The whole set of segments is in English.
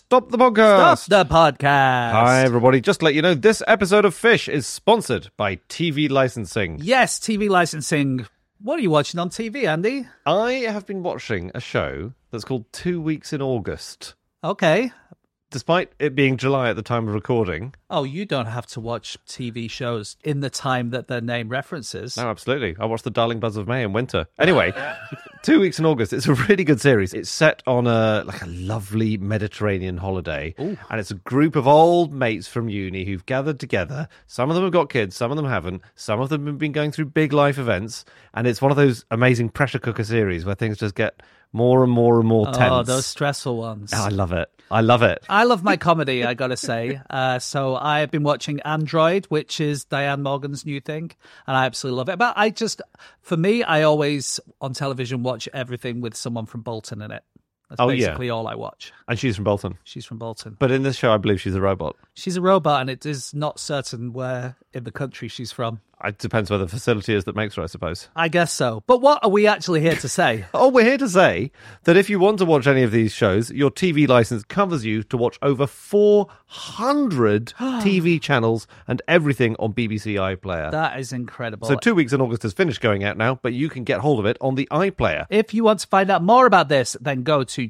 Stop the podcast. Stop the podcast. Hi, everybody. Just to let you know, this episode of Fish is sponsored by TV licensing. Yes, TV licensing. What are you watching on TV, Andy? I have been watching a show that's called 2 Weeks in August. Okay. Despite it being July at the time of recording. Oh, you don't have to watch TV shows in the time that their name references. No, absolutely. I watched The Darling Buzz of May in winter. Anyway, 2 Weeks in August. It's a really good series. It's set on a lovely Mediterranean holiday. Ooh. And it's a group of old mates from uni who've gathered together. Some of them have got kids, some of them haven't. Some of them have been going through big life events. And it's one of those amazing pressure cooker series where things just get more and more and more tense. Oh, those stressful ones. Oh, I love it. I love it. I love my comedy, I gotta say. So I've been watching Android, which is Diane Morgan's new thing, and I absolutely love it. But for me, I always, on television, watch everything with someone from Bolton in it. That's basically all I watch. And she's from Bolton. She's from Bolton. But in this show, I believe she's a robot. She's a robot, and it is not certain where in the country she's from. It depends where the facility is that makes her, I suppose. I guess so. But what are we actually here to say? Oh, we're here to say that if you want to watch any of these shows, your TV license covers you to watch over 400 TV channels and everything on BBC iPlayer. That is incredible. So 2 Weeks in August has finished going out now, but you can get hold of it on the iPlayer. If you want to find out more about this, then go to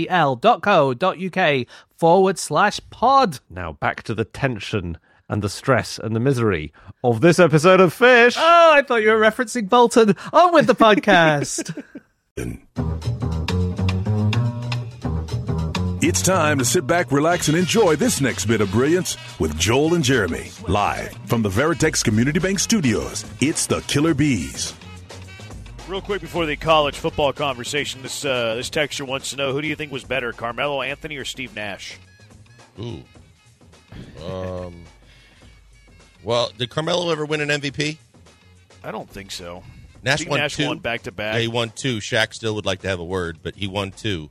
tvl.co.uk/pod. Now back to the tension and the stress and the misery of this episode of Fish. Oh, I thought you were referencing Bolton. On with the podcast. It's time to sit back, relax, and enjoy this next bit of brilliance with Joel and Jeremy. Live from the Veritex Community Bank Studios, it's the Killer Bees. Real quick before the college football conversation, this texter wants to know, who do you think was better, Carmelo Anthony or Steve Nash? Ooh. Well, did Carmelo ever win an MVP? I don't think so. Nash won back-to-back. Yeah, he won 2. Shaq still would like to have a word, but he won 2.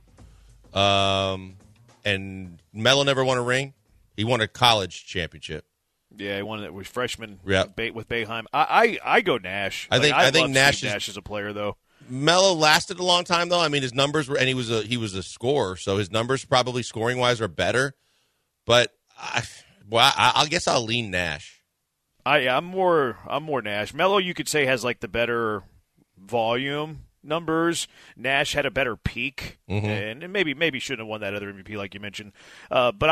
And Melo never won a ring. He won a college championship. Yeah, he won it with freshman Yep. with Boeheim. I go Nash. I think love Nash Steve Nash as a player, though. Melo lasted a long time, though. I mean, his numbers were, and he was a scorer, so his numbers probably scoring-wise are better. But I guess I'll lean Nash. I'm more Nash. Melo, you could say, has like the better volume numbers. Nash had a better peak, and maybe shouldn't have won that other MVP like you mentioned. But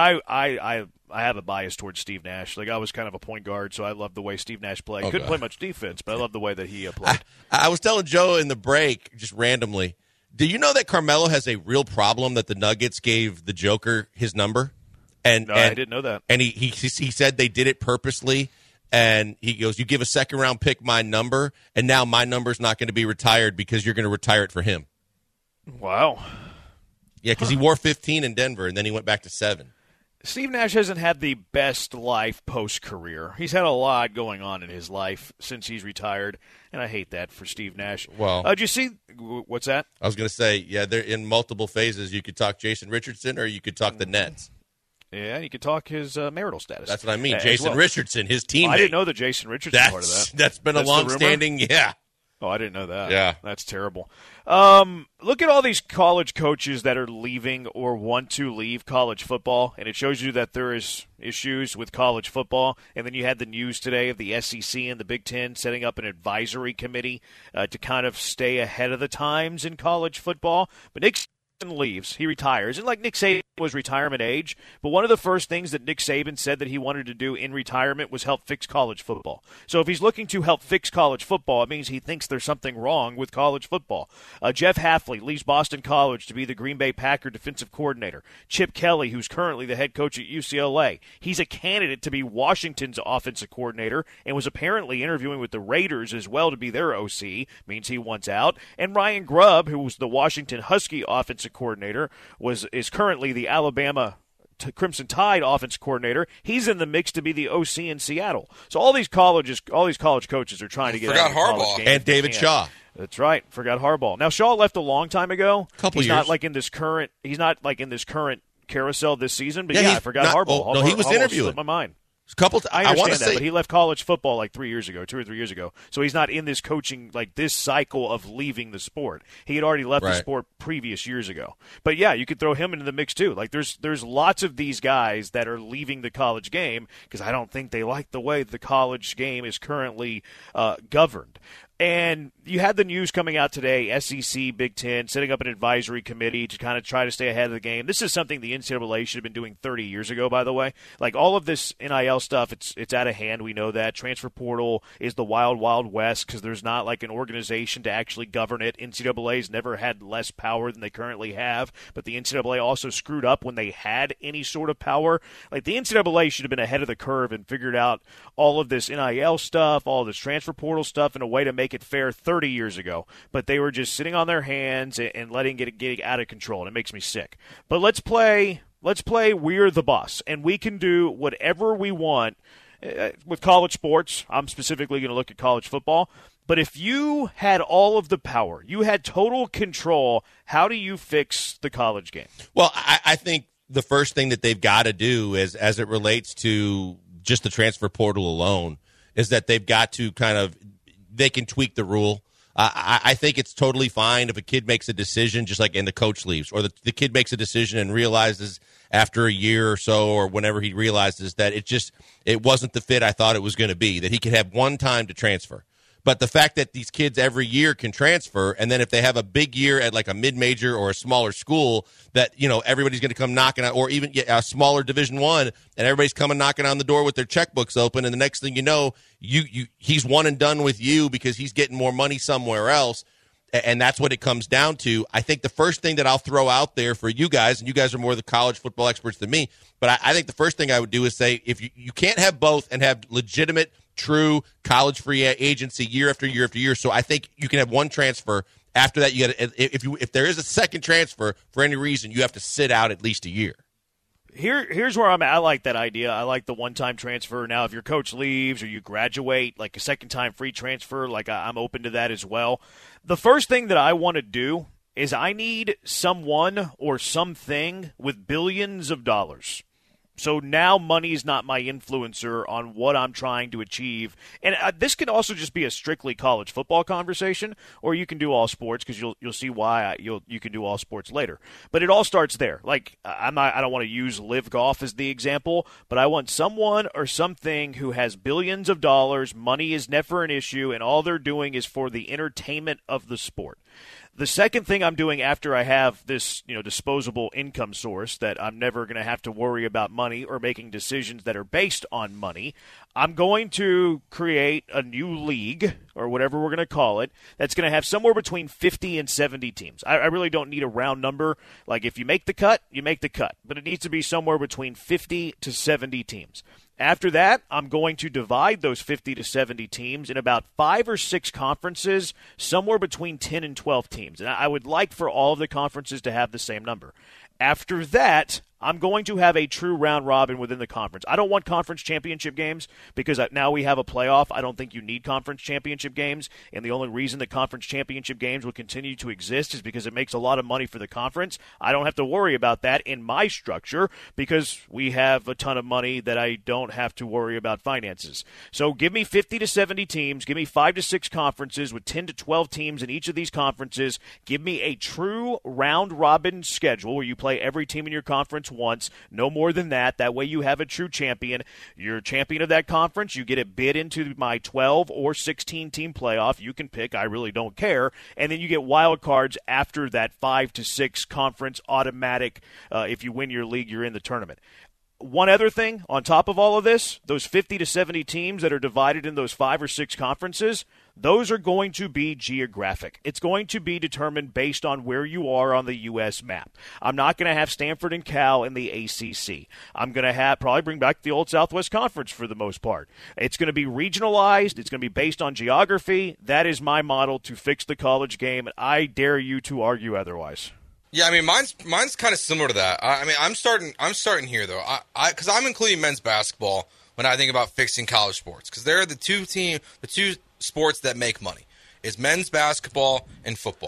I have a bias towards Steve Nash. Like, I was kind of a point guard, so I loved the way Steve Nash played. Couldn't play much defense, but I loved the way that he played. I was telling Joe in the break, just randomly, do you know that Carmelo has a real problem that the Nuggets gave the Joker his number? And I didn't know that. And he said they did it purposely. And he goes, you give a second-round pick my number, and now my number's not going to be retired because you're going to retire it for him. Wow. Yeah, because he wore 15 in Denver, and then he went back to 7. Steve Nash hasn't had the best life post-career. He's had a lot going on in his life since he's retired, and I hate that for Steve Nash. Well, did you see what's that? I was going to say, yeah, they're in multiple phases. You could talk Jason Richardson, or you could talk the Nets. Yeah, you could talk his marital status. That's what I mean. Jason Richardson, his teammate. I didn't know that Jason Richardson was part of that. That's been a long-standing, yeah. Oh, I didn't know that. Yeah. That's terrible. Look at all these college coaches that are leaving or want to leave college football, and it shows you that there is issues with college football. And then you had the news today of the SEC and the Big Ten setting up an advisory committee to kind of stay ahead of the times in college football. But Nick leaves. He retires. And like Nick Saban was retirement age, but one of the first things that Nick Saban said that he wanted to do in retirement was help fix college football. So if he's looking to help fix college football, it means he thinks there's something wrong with college football. Jeff Hafley leaves Boston College to be the Green Bay Packer defensive coordinator. Chip Kelly, who's currently the head coach at UCLA, he's a candidate to be Washington's offensive coordinator and was apparently interviewing with the Raiders as well to be their OC, means he wants out. And Ryan Grubb, who was the Washington Husky offensive coordinator, is currently the Alabama Crimson Tide offense coordinator. He's in the mix to be the OC in Seattle. So all these college coaches are trying to get out of the college game. And David Shaw. That's right. Forgot Harbaugh. Now Shaw left a long time ago. He's not like in this current carousel this season. But I forgot Harbaugh. No, he was Harbaugh interviewing. slipped my mind. I understand that, but he left college football like 2 or 3 years ago. So he's not in this coaching, like this cycle of leaving the sport. He had already left the sport previous years ago. But yeah, you could throw him into the mix too. Like there's lots of these guys that are leaving the college game because I don't think they like the way the college game is currently governed. And you had the news coming out today, SEC, Big Ten, setting up an advisory committee to kind of try to stay ahead of the game. This is something the NCAA should have been doing 30 years ago, by the way. Like all of this NIL stuff, it's out of hand. We know that. Transfer portal is the wild, wild west because there's not like an organization to actually govern it. NCAA's never had less power than they currently have, but the NCAA also screwed up when they had any sort of power. Like the NCAA should have been ahead of the curve and figured out all of this NIL stuff, all of this transfer portal stuff in a way to make it fair 30 years ago, but they were just sitting on their hands and letting it get out of control, and it makes me sick. But let's play We're the Boss, and we can do whatever we want with college sports. I'm specifically going to look at college football. But if you had all of the power, you had total control, how do you fix the college game? Well, I think the first thing that they've got to do is, as it relates to just the transfer portal alone, is that they've got to they can tweak the rule. I think it's totally fine if a kid makes a decision, just like and the coach leaves, or the kid makes a decision and realizes after a year or so, or whenever he realizes that it wasn't the fit I thought it was going to be, that he could have one time to transfer. But the fact that these kids every year can transfer, and then if they have a big year at like a mid-major or a smaller school, that everybody's going to come knocking on, or even a smaller Division I, and everybody's coming knocking on the door with their checkbooks open, and the next thing you know, he's one and done with you because he's getting more money somewhere else, and that's what it comes down to. I think the first thing that I'll throw out there for you guys, and you guys are more the college football experts than me, but I think the first thing I would do is say if you can't have both and have legitimate, true college free agency year after year after year. So I think you can have one transfer. After that, you got if there is a second transfer for any reason, you have to sit out at least a year. Here's where I'm at. I like that idea. I like the one-time transfer. Now, if your coach leaves or you graduate, like a second-time free transfer, like I'm open to that as well. The first thing that I want to do is I need someone or something with billions of dollars. So now money is not my influencer on what I'm trying to achieve. And this can also just be a strictly college football conversation, or you can do all sports because you'll see why you can do all sports later. But it all starts there. Like I don't want to use Live Golf as the example, but I want someone or something who has billions of dollars. Money is never an issue, and all they're doing is for the entertainment of the sport. The second thing I'm doing after I have this, disposable income source that I'm never going to have to worry about money or making decisions that are based on money, I'm going to create a new league, or whatever we're going to call it, that's going to have somewhere between 50 and 70 teams. I really don't need a round number. Like, if you make the cut, you make the cut. But it needs to be somewhere between 50 to 70 teams. After that, I'm going to divide those 50 to 70 teams in about 5 or 6 conferences, somewhere between 10 and 12 teams. And I would like for all of the conferences to have the same number. After that, I'm going to have a true round robin within the conference. I don't want conference championship games because now we have a playoff. I don't think you need conference championship games, and the only reason that conference championship games will continue to exist is because it makes a lot of money for the conference. I don't have to worry about that in my structure because we have a ton of money that I don't have to worry about finances. So give me 50 to 70 teams. Give me 5 to 6 conferences with 10 to 12 teams in each of these conferences. Give me a true round robin schedule where you play every team in your conference once, no more than that. That way you have a true champion. You're champion of that conference. You get a bid into my 12 or 16 team playoff. You can pick. I really don't care. And then you get wild cards after that 5 to 6 conference automatic. If you win your league, you're in the tournament. One other thing on top of all of this, those 50 to 70 teams that are divided in those 5 or 6 conferences, those are going to be geographic. It's going to be determined based on where you are on the U.S. map. I'm not going to have Stanford and Cal in the ACC. I'm going to probably bring back the old Southwest Conference for the most part. It's going to be regionalized. It's going to be based on geography. That is my model to fix the college game, and I dare you to argue otherwise. Yeah, I mean, mine's kind of similar to that. I'm starting here though, because I'm including men's basketball when I think about fixing college sports, because they're the two sports that make money. It's men's basketball and football.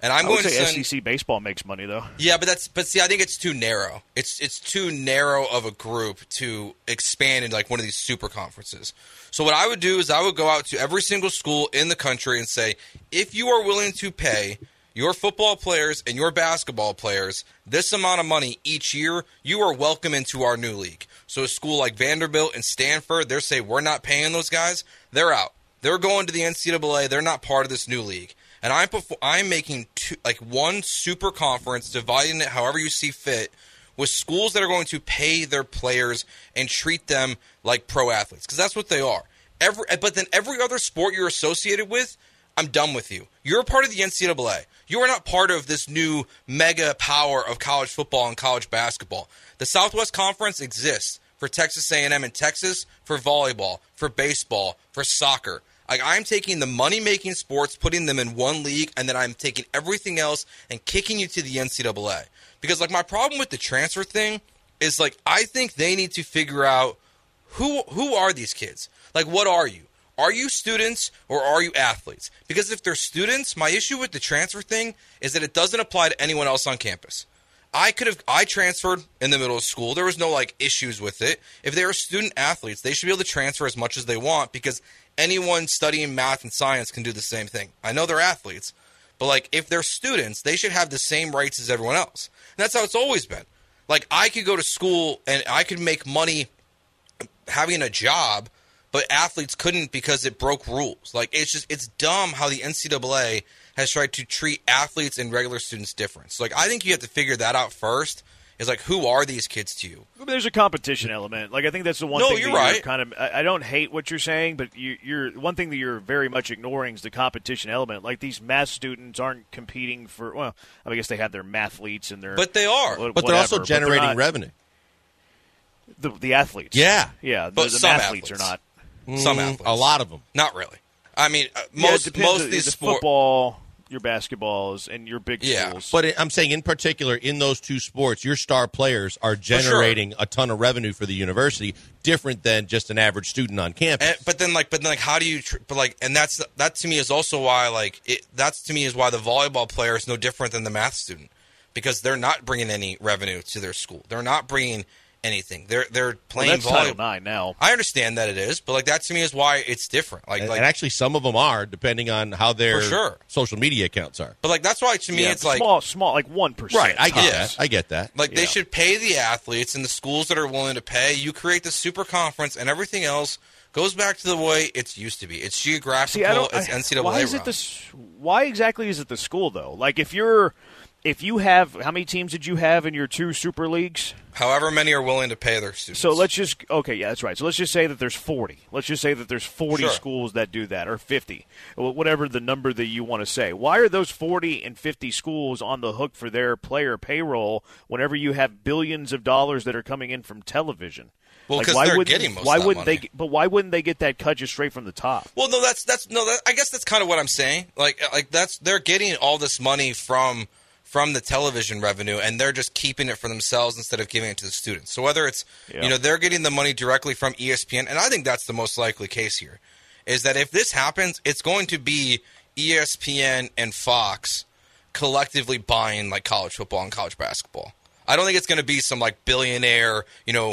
And I'm I would going to say send, SEC baseball makes money though. Yeah, but see, I think it's too narrow. It's too narrow of a group to expand into like one of these super conferences. So what I would do is I would go out to every single school in the country and say, if you are willing to pay your football players and your basketball players this amount of money each year, you are welcome into our new league. So a school like Vanderbilt and Stanford, they're saying we're not paying those guys, they're out. They're going to the NCAA. They're not part of this new league. And I'm making one super conference, dividing it however you see fit, with schools that are going to pay their players and treat them like pro athletes, because that's what they are. But then every other sport you're associated with, I'm done with you. You're a part of the NCAA. You are not part of this new mega power of college football and college basketball. The Southwest Conference exists for Texas A&M and Texas, for volleyball, for baseball, for soccer. I'm taking the money-making sports, putting them in one league, and then I'm taking everything else and kicking you to the NCAA. Because, my problem with the transfer thing is, I think they need to figure out who are these kids? What are you? Are you students or are you athletes? Because if they're students, my issue with the transfer thing is that it doesn't apply to anyone else on campus. I transferred in the middle of school. There was no, issues with it. If they are student athletes, they should be able to transfer as much as they want, because anyone studying math and science can do the same thing. I know they're athletes, but if they're students, they should have the same rights as everyone else. And that's how it's always been. I could go to school and I could make money having a job, but athletes couldn't because it broke rules. It's dumb how the NCAA has tried to treat athletes and regular students different. So I think you have to figure that out first. Is who are these kids to you? There's a competition element. I think that's the one thing. You're that right. You're kind of. I don't hate what you're saying, but you're one thing that you're very much ignoring is the competition element. These math students aren't competing for. Well, I guess they have their mathletes and their. But they are. But Whatever, they're also generating revenue. The athletes. Yeah. Yeah. But the some athletes are not. Some athletes. A lot of them. Not really. I mean, it most depends. of these the sports. Football, your basketballs, and your big Yeah. schools. But I'm saying in particular in those two sports, your star players are generating a ton of revenue for the university, different than just an average student on campus. But then, how do you? And that to me is also why, that's to me is why the volleyball player is no different than the math student, because they're not bringing any revenue to their school. They're not bringing anything. They're playing that's volleyball. Title IX now. I understand that it is, but that to me is why it's different. And actually, some of them are, depending on how their For sure. social media accounts are. But that's why to me it's small, 1%. Right, I get Yes. that. I get that. They should pay the athletes, and the schools that are willing to pay. You create the super conference, and everything else goes back to the way it's used to be. It's geographical. It's NCAA. Why is it why exactly is it the school though? If you have, how many teams did you have in your two super leagues? However many are willing to pay their students. So let's just, that's right. So let's just say that there's 40. Let's just say that there's 40 Sure. schools that do that, or 50, whatever the number that you want to say. Why are those 40 and 50 schools on the hook for their player payroll whenever you have billions of dollars that are coming in from television? Well, because why they're wouldn't- getting most why of that wouldn't money. But why wouldn't they get that cut just straight from the top? Well, no, I guess that's kind of what I'm saying. They're getting all this money from the television revenue, and they're just keeping it for themselves instead of giving it to the students. So whether it's they're getting the money directly from ESPN, and I think that's the most likely case here, is that if this happens, it's going to be ESPN and Fox collectively buying college football and college basketball. I don't think it's going to be some billionaire,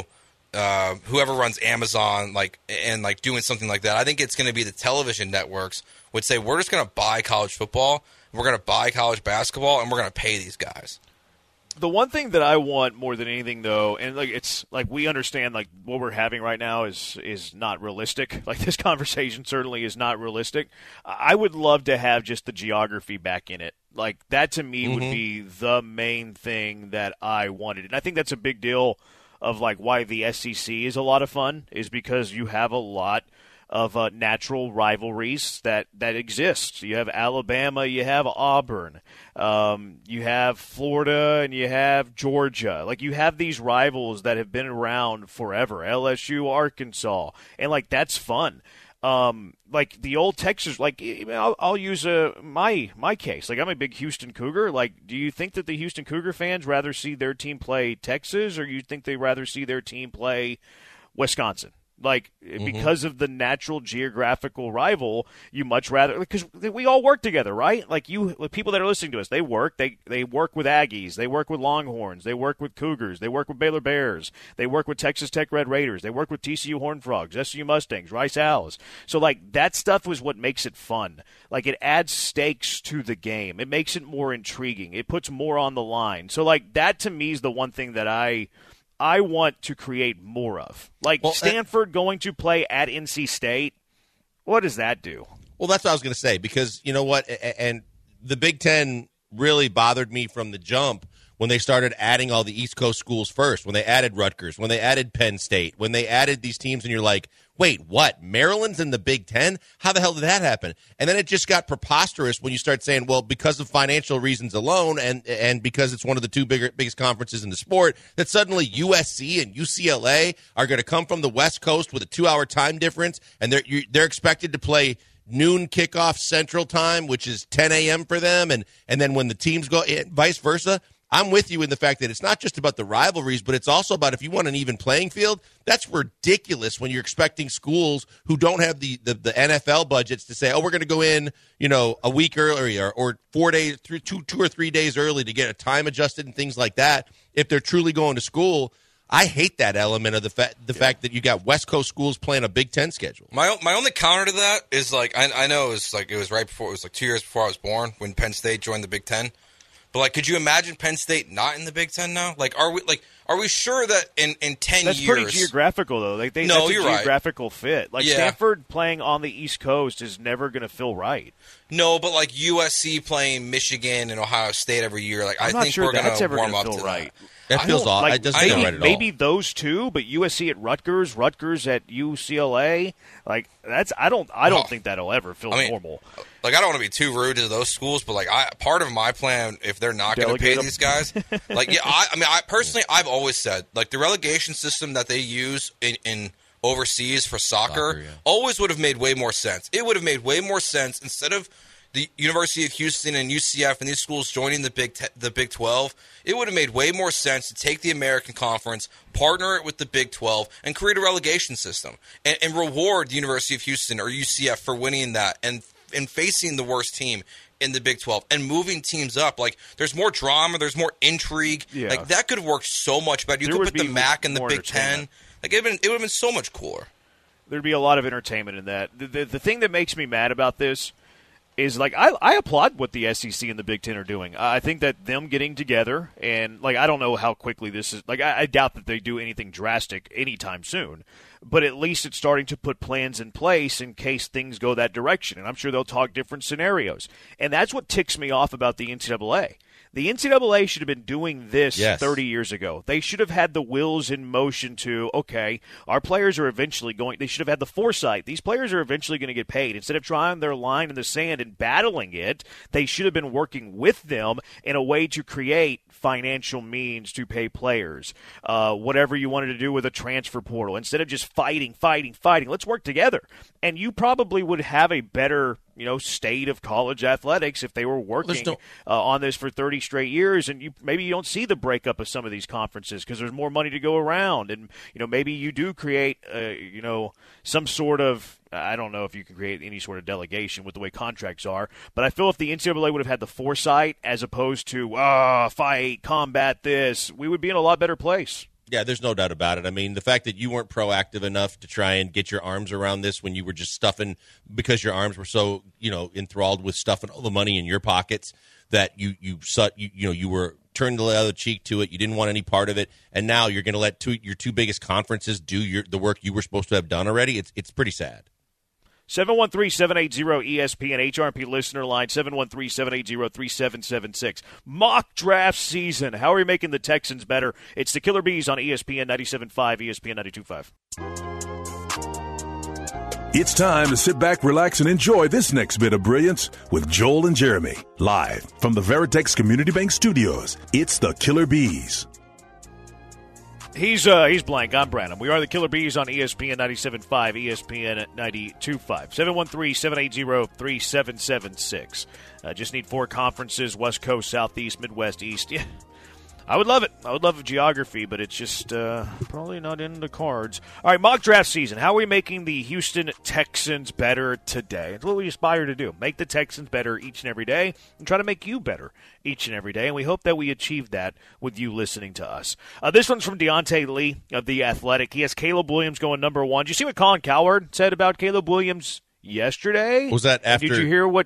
whoever runs Amazon, and doing something like that. I think it's going to be the television networks would say, we're just going to buy college football, we're going to buy college basketball, and we're going to pay these guys. The one thing that I want more than anything, though, and it's we understand what we're having right now is not realistic. This conversation certainly is not realistic. I would love to have just the geography back in it. That to me would be the main thing that I wanted, and I think that's a big deal of why the SEC is a lot of fun, is because you have a lot of natural rivalries that exist. You have Alabama, you have Auburn, you have Florida, and you have Georgia. You have these rivals that have been around forever. LSU, Arkansas, and that's fun. The old Texas, I'll use my case. I'm a big Houston Cougar. Do you think that the Houston Cougar fans rather see their team play Texas, or you think they rather see their team play Wisconsin? Like, because of the natural geographical rival, you much rather, because we all work together, right? Like, people that are listening to us, they work with Aggies, they work with Longhorns, they work with Cougars, they work with Baylor Bears, they work with Texas Tech Red Raiders, they work with TCU Horned Frogs, SU Mustangs, Rice Owls. So, like, that stuff was what makes it fun. Like, it adds stakes to the game. It makes it more intriguing. It puts more on the line. So, like, that to me is the one thing that I want to create more of. Like, Stanford going to play at NC State, what does that do? Well, that's what I was going to say, because you know what? And the Big Ten really bothered me from the jump when they started adding all the East Coast schools first, when they added Rutgers, when they added Penn State, when they added these teams, and you're like, wait, what? Maryland's in the Big Ten? How the hell did that happen? And then it just got preposterous when you start saying, well, because of financial reasons alone and because it's one of the two biggest conferences in the sport, that suddenly USC and UCLA are going to come from the West Coast with a 2-hour time difference, and they're expected to play noon kickoff Central Time, which is 10 a.m. for them, and then when the teams go, vice versa. I'm with you in the fact that it's not just about the rivalries, but it's also about if you want an even playing field. That's ridiculous when you're expecting schools who don't have the NFL budgets to say, oh, we're going to go in, a week earlier or 4 days, 2 or 3 days early to get a time adjusted and things like that. If they're truly going to school, I hate that element of the fact that you got West Coast schools playing a Big Ten schedule. My only counter to that is like I know it was right before, it was like 2 years before I was born when Penn State joined the Big Ten. But, like, could you imagine Penn State not in the Big Ten now? Like, are we sure that in 10 years... That's pretty geographical, though. That's a geographical fit. Like, Stanford playing on the East Coast is never going to feel right. No, but, like, USC playing Michigan and Ohio State every year, like, I think we're going to warm up to right. that. That feels odd. It doesn't feel right at all. Maybe those two, but USC at Rutgers at UCLA, like, I don't think that'll ever feel normal. Like, I don't want to be too rude to those schools, but, like, part of my plan, if they're not going to pay these guys, like, I've always said, like, the relegation system that they use in overseas for soccer always would have made way more sense. It would have made way more sense instead of the University of Houston and UCF and these schools joining the Big 12. It would have made way more sense to take the American Conference, partner it with the Big 12, and create a relegation system and reward the University of Houston or UCF for winning that and facing the worst team in the Big 12 and moving teams up. Like, there's more drama, there's more intrigue. Yeah. Like, that could have worked so much better. You could put the MAC in the Big 10. Like, it would have been so much cooler. There'd be a lot of entertainment in that. The thing that makes me mad about this is, like, I applaud what the SEC and the Big Ten are doing. I think that them getting together and, like, I don't know how quickly this is. Like, I doubt that they do anything drastic anytime soon. But at least it's starting to put plans in place in case things go that direction. And I'm sure they'll talk different scenarios. And that's what ticks me off about the NCAA. The NCAA should have been doing this 30 years ago. They should have had the wheels in motion to, okay, our players are eventually going – they should have had the foresight. These players are eventually going to get paid. Instead of trying their line in the sand and battling it, they should have been working with them in a way to create financial means to pay players. Whatever you wanted to do with a transfer portal. Instead of just fighting, let's work together. And you probably would have a better – state of college athletics if they were working on this for 30 straight years, and maybe you don't see the breakup of some of these conferences because there's more money to go around, and maybe you do create some sort of, I don't know if you can create any sort of delegation with the way contracts are, but I feel if the NCAA would have had the foresight as opposed to fight, combat this, we would be in a lot better place. Yeah, there's no doubt about it. I mean, the fact that you weren't proactive enough to try and get your arms around this when you were just stuffing, because your arms were so, enthralled with stuffing all the money in your pockets that you were turning the other cheek to it. You didn't want any part of it, and now you're going to let your two biggest conferences do the work you were supposed to have done already. It's pretty sad. 713-780-ESPN, HRP listener line, 713-780-3776. Mock draft season. How are we making the Texans better? It's the Killer Bees on ESPN 97.5, ESPN 92.5. It's time to sit back, relax, and enjoy this next bit of brilliance with Joel and Jeremy. Live from the Veritex Community Bank Studios, it's the Killer Bees. He's blank. I'm Branham. We are the Killer Bees on ESPN 97.5, ESPN 92.5. 713-780-3776. Just need 4 conferences: West Coast, Southeast, Midwest, East. Yeah. I would love it. I would love geography, but it's just probably not in the cards. All right, mock draft season. How are we making the Houston Texans better today? It's what we aspire to do. Make the Texans better each and every day and try to make you better each and every day. And we hope that we achieve that with you listening to us. This one's from Deontay Lee of The Athletic. He has Caleb Williams going number 1. Did you see what Colin Cowherd said about Caleb Williams yesterday? Was that after? Did you hear what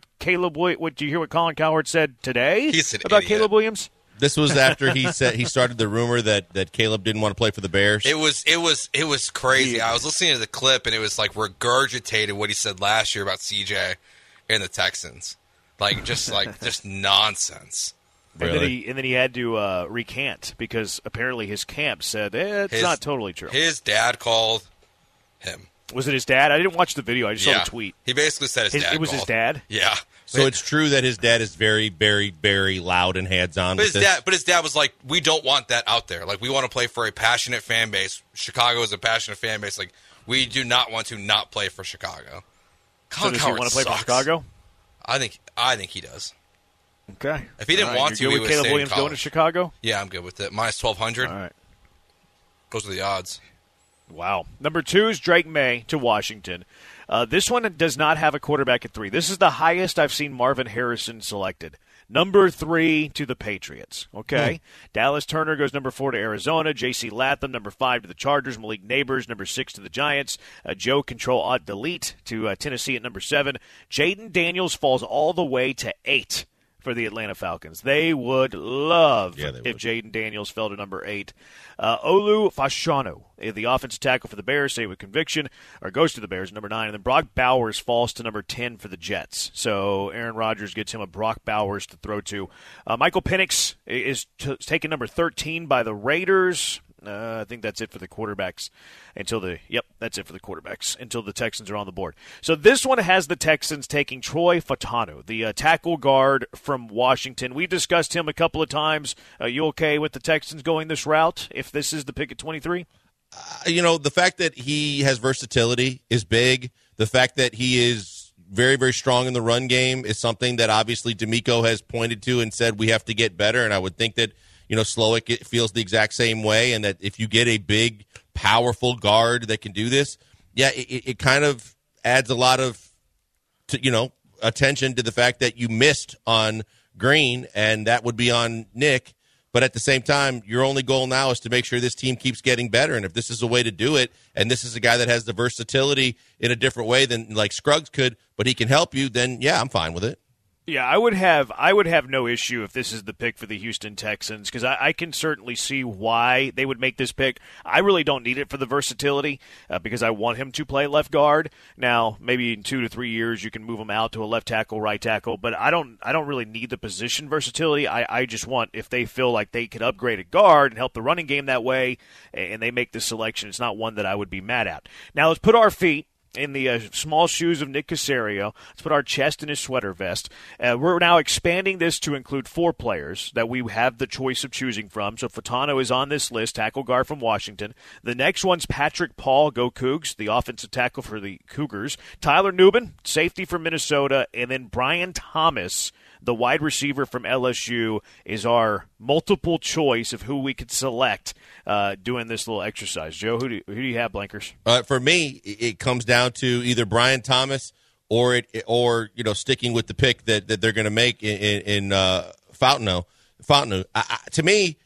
Colin Cowherd said today about Caleb Williams? This was after he started the rumor that Caleb didn't want to play for the Bears. It was crazy. I was listening to the clip and it was like regurgitated what he said last year about CJ and the Texans, just nonsense. Really? And then he had to recant because apparently his camp said it's not totally true. His dad called him. Was it his dad? I didn't watch the video. I just saw the tweet. He basically said his dad. It was called. His dad. Yeah. So it's true that his dad is very, very, very loud and hands-on. But his dad was like, "We don't want that out there. Like, we want to play for a passionate fan base. Chicago is a passionate fan base. Like, we do not want to not play for Chicago." So does he want to play for Chicago? I think he does. Okay. If he didn't want to, you he good would with Caleb stay Williams in going to Chicago? Yeah, I'm good with it. Minus 1,200. All right. Those are the odds. Wow. Number 2 is Drake May to Washington. This one does not have a quarterback at 3. This is the highest I've seen Marvin Harrison selected. Number 3 to the Patriots. Okay. Dallas Turner goes number 4 to Arizona. J.C. Latham, number 5 to the Chargers. Malik Neighbors, number 6 to the Giants. Joe Control-Alt-Delete to Tennessee at number 7. Jaden Daniels falls all the way to 8 for the Atlanta Falcons. They would love if Jaden Daniels fell to number 8. Olu Fashanu, the offensive tackle for the Bears, say with conviction, or goes to the Bears, number 9. And then Brock Bowers falls to number 10 for the Jets. So Aaron Rodgers gets him a Brock Bowers to throw to. Michael Penix is taken number 13 by the Raiders. I think that's it for the quarterbacks that's it for the quarterbacks until the Texans are on the board. So this one has the Texans taking Troy Fautanu, the tackle guard from Washington. We've discussed him a couple of times. You okay with the Texans going this route if this is the pick at 23? The fact that he has versatility is big. The fact that he is very, very strong in the run game is something that obviously D'Amico has pointed to and said we have to get better, and I would think that Slowick feels the exact same way, and that if you get a big, powerful guard that can do this, it kind of adds a lot of, attention to the fact that you missed on Green, and that would be on Nick. But at the same time, your only goal now is to make sure this team keeps getting better, and if this is a way to do it, and this is a guy that has the versatility in a different way than like Scruggs could, but he can help you, then, I'm fine with it. Yeah, I would have no issue if this is the pick for the Houston Texans because I can certainly see why they would make this pick. I really don't need it for the versatility because I want him to play left guard. Now, maybe in 2 to 3 years you can move him out to a left tackle, right tackle, but I don't really need the position versatility. I just want if they feel like they could upgrade a guard and help the running game that way, and they make this selection, it's not one that I would be mad at. Now let's put our feet in the small shoes of Nick Caserio. Let's put our chest in his sweater vest. We're now expanding this to include 4 players that we have the choice of choosing from. So Fautanu is on this list, tackle guard from Washington. The next one's Patrick Paul, go Cougs, the offensive tackle for the Cougars. Tyler Nubin, safety from Minnesota. And then Brian Thomas, the wide receiver from LSU, is our multiple choice of who we could select doing this little exercise. Joe, who do you have, Blankers? For me, it comes down to either Brian Thomas or sticking with the pick that they're going to make in Fautanu. To me,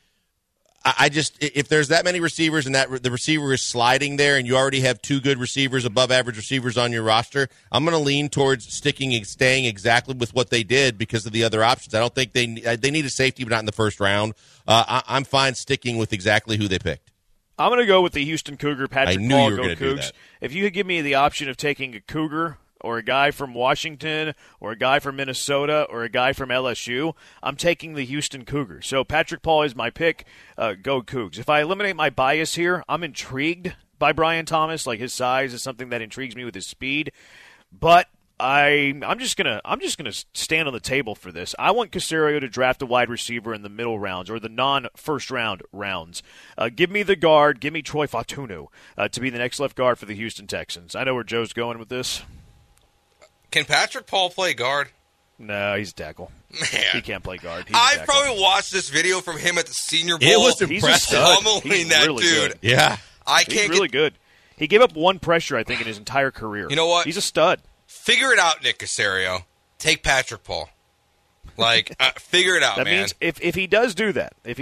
I just if there's that many receivers and that the receiver is sliding there, and you already have 2 good receivers, above average receivers on your roster, I'm going to lean towards staying exactly with what they did because of the other options. I don't think they need a safety, but not in the first round. I'm fine sticking with exactly who they picked. I'm going to go with the Houston Cougar, Patrick Paul. I knew you were going to do that. If you could give me the option of taking a Cougar or a guy from Washington or a guy from Minnesota or a guy from LSU, I'm taking the Houston Cougars. So Patrick Paul is my pick. Go Cougs. If I eliminate my bias here, I'm intrigued by Brian Thomas. Like his size is something that intrigues me with his speed. But I'm just gonna stand on the table for this. I want Caserio to draft a wide receiver in the middle rounds or the non-first round rounds. Give me the guard. Give me Troy Fautanu to be the next left guard for the Houston Texans. I know where Joe's going with this. Can Patrick Paul play guard? No, he's a tackle. Man. He can't play guard. He's a I tackle. probably watched this video from him at the Senior Bowl. It was He's a impressive. stud. Pummeling He's that really dude. good. Yeah. I He's can't really good. He gave up one pressure, I think, in his entire career. You know what? He's a stud. Figure it out, Nick Caserio. Take Patrick Paul. Figure it out, That man. means if he does do that, that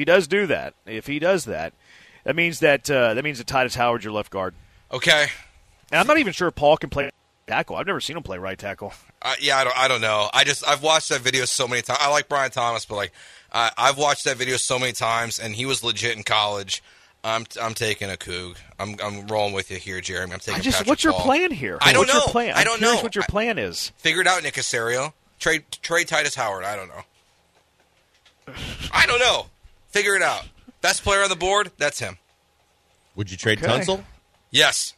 means that Titus Howard's your left guard. Okay. And I'm not even sure if Paul can play tackle. I've never seen him play right tackle. I don't know. I've watched that video so many times. I like Brian Thomas, but I've watched that video so many times, and he was legit in college. I'm taking a Coug. I'm rolling with you here, Jeremy. I'm taking Patrick what's your Paul. plan here? I don't What's know. Your plan? I don't I'm curious know. what your plan is. Figure it out, Nick Caserio. Trade Titus Howard. I don't know. I don't know. Figure it out. Best player on the board, that's him. Would you trade Okay. Tunsil? Yes.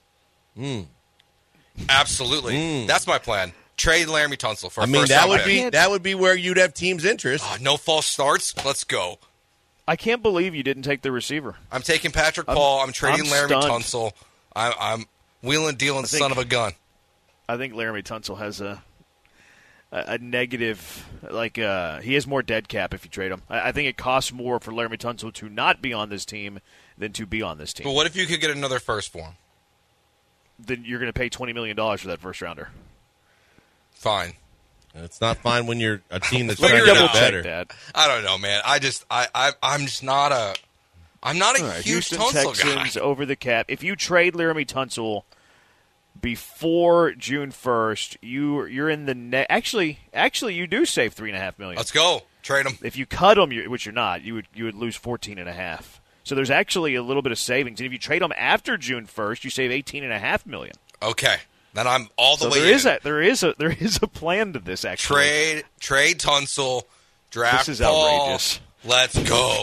Absolutely. That's my plan. Trade Laramie Tunsil for a first that round would pick. be where you'd have teams' interest. No false starts. Let's go. I can't believe you didn't take the receiver. I'm taking Patrick Paul. I'm trading I'm Laramie stunned. Tunsil. I'm wheeling dealing son of a gun. I think Laramie Tunsil has a negative, he has more dead cap if you trade him. I think it costs more for Laramie Tunsil to not be on this team than to be on this team. But what if you could get another first for him? Then you're going to pay $20 million for that first rounder. Fine. It's not fine when you're a team that's Let me trying to double get check better. that. I don't know, man. I'm just not a All right, huge Houston Tunsil Texans guy. over the cap. If you trade Laramie Tunsil before June 1st, you're in the actually you do save $3.5 million. Let's go. Trade him. If you cut them, which you're not, you would lose $14.5. So there's actually a little bit of savings. And if you trade them after June 1st, you save $18.5 million. Okay. Then I'm all the So way there in. is a plan to this actually. Trade Tunsil. Draft This is Paul. outrageous. Let's go.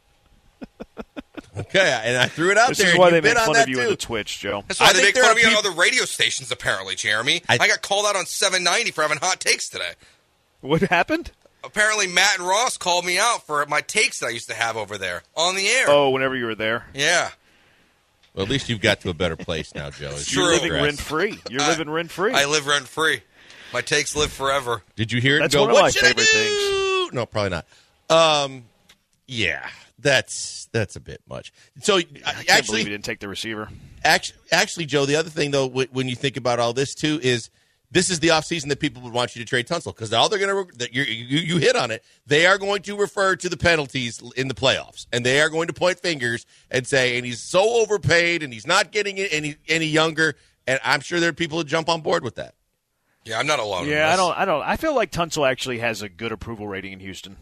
Okay, and I threw it out This there. is and why you they bid make on fun that of you too. on the Twitch, Joe. That's why I they think make there fun are of me on peop- other radio stations, apparently, Jeremy. I I got called out on 790 for having hot takes today. What happened? Apparently, Matt and Ross called me out for my takes that I used to have over there on the air. Oh, whenever you were there. Yeah. Well, at least you've got to a better place now, Joe. It's You're true. living rent-free. You're living rent-free. I live rent-free. My takes live forever. Did you hear it? That's and go, one of what my should I favorite do? No, probably not. Yeah, that's a bit much. So I can't believe actually, you didn't take the receiver. actually, Joe, the other thing though, when you think about all this too, is this is the offseason that people would want you to trade Tunsil because all they're going to you hit on it. They are going to refer to the penalties in the playoffs, and they are going to point fingers and say, and he's so overpaid, and he's not getting any younger. And I'm sure there are people who jump on board with that. Yeah, I'm not alone. Yeah, in this. I don't. I feel like Tunsil actually has a good approval rating in Houston.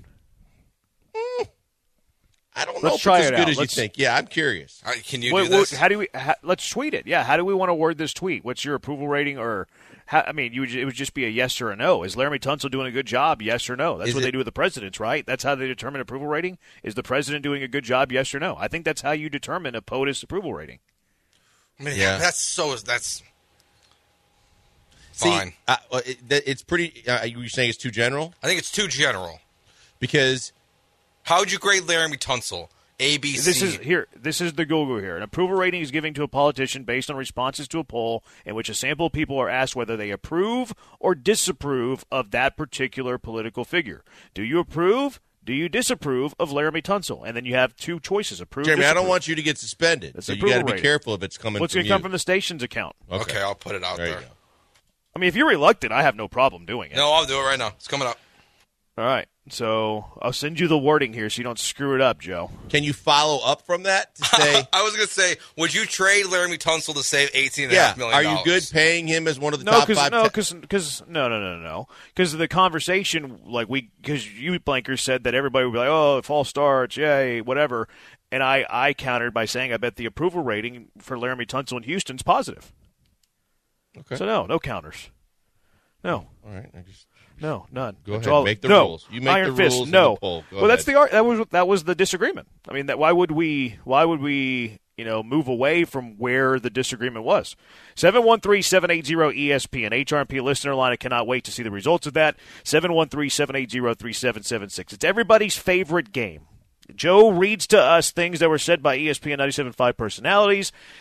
I don't know Let's if try it's as it good out. as you Let's- think. Yeah, I'm curious. Can you do this? How do we? Let's tweet it. Yeah, how do we want to word this tweet? What's your approval rating? Or, it would just be a yes or a no. Is Laramie Tunsil doing a good job? Yes or no. That's Is what it- they do with the presidents, right? That's how they determine approval rating. Is the president doing a good job? Yes or no. I think that's how you determine a POTUS approval rating. Man, Yeah. that's See, fine. it's pretty. You're saying it's too general I think it's too general. because How would you grade Laramie Tunsil? A, B, C. This is the Google here. An approval rating is given to a politician based on responses to a poll in which a sample of people are asked whether they approve or disapprove of that particular political figure. Do you approve? Do you disapprove of Laramie Tunsil? And then you have two choices: approve. Jeremy, I don't disapprove. want you to get suspended, That's so you approval got to be rating. careful if it's coming What's from going to you. come from the station's account? Okay, I'll put it out There there. you go. I mean, if you're reluctant, I have no problem doing it. No, I'll do it right now. It's coming up. All right. So I'll send you the wording here so you don't screw it up, Joe. Can you follow up from that to say, I was going to say, would you trade Laramie Tunsil to save $18.5 yeah, million? are you good paying him as one of the No, top five? because because the conversation, because you Blankers said that everybody would be like, oh, false starts, yay, whatever, and I countered by saying I bet the approval rating for Laramie Tunsil in Houston's positive. Okay. So no counters, no, All right, no, none. Go That's ahead, all- make the no. rules. You make Iron the fist, rules of no. the poll. Go Well, that's ahead. that was the disagreement. I mean, why would we move away from where the disagreement was? 713-780-ESPN. HRP listener line. I cannot wait to see the results of that. 713-780-3776. It's everybody's favorite game. Joe reads to us things that were said by ESPN 97.5 personalities.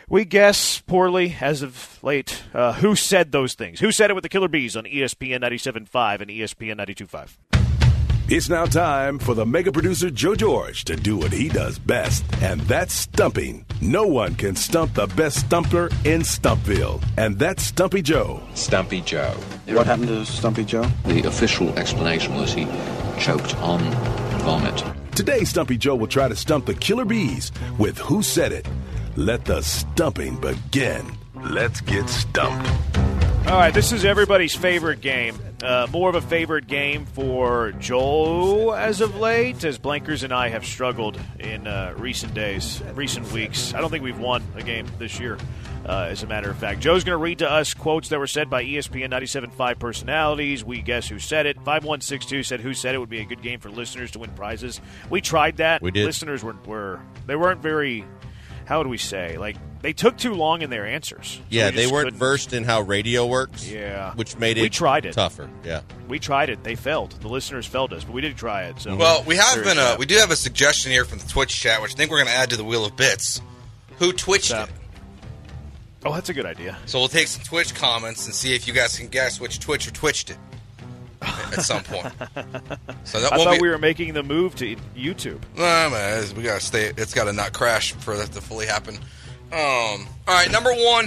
We guess poorly as of late. Who said those things? Who said it with the Killer Bees on ESPN 97.5 and ESPN 92.5? It's now time for the mega producer Joe George to do what he does best, and that's stumping. No one can stump the best stumper in Stumpville, and that's Stumpy Joe. Stumpy Joe. What happened to Stumpy Joe? The official explanation was he choked on vomit. Today, Stumpy Joe will try to stump the Killer Bees with Who Said It. Let the stumping begin. Let's get stumped. All right, this is everybody's favorite game. More of a favorite game for Joel as of late, as Blankers and I have struggled in recent days, recent weeks. I don't think we've won a game this year, as a matter of fact. Joe's going to read to us quotes that were said by ESPN 97.5 personalities. We guess who said it. 5162 said who said it would be a good game for listeners to win prizes. We tried that. We did. Listeners weren't very, how would we say, like, they took too long in their answers. Yeah, So they just weren't couldn't- versed in how radio works. Yeah. Which made it We tried it. tougher. Yeah. We tried it. They failed. The listeners failed us, but we did try it. So Well, we have there been is that. we do have a suggestion here from the Twitch chat, which I think we're going to add to the Wheel of Bits. Who twitched What's it? that? Oh, that's a good idea. So we'll take some Twitch comments and see if you guys can guess which Twitcher twitched it at some point. So that I won't thought be. we were making the move to YouTube. Nah, man, we gotta stay. It's got to not crash for that to fully happen. All right, number one.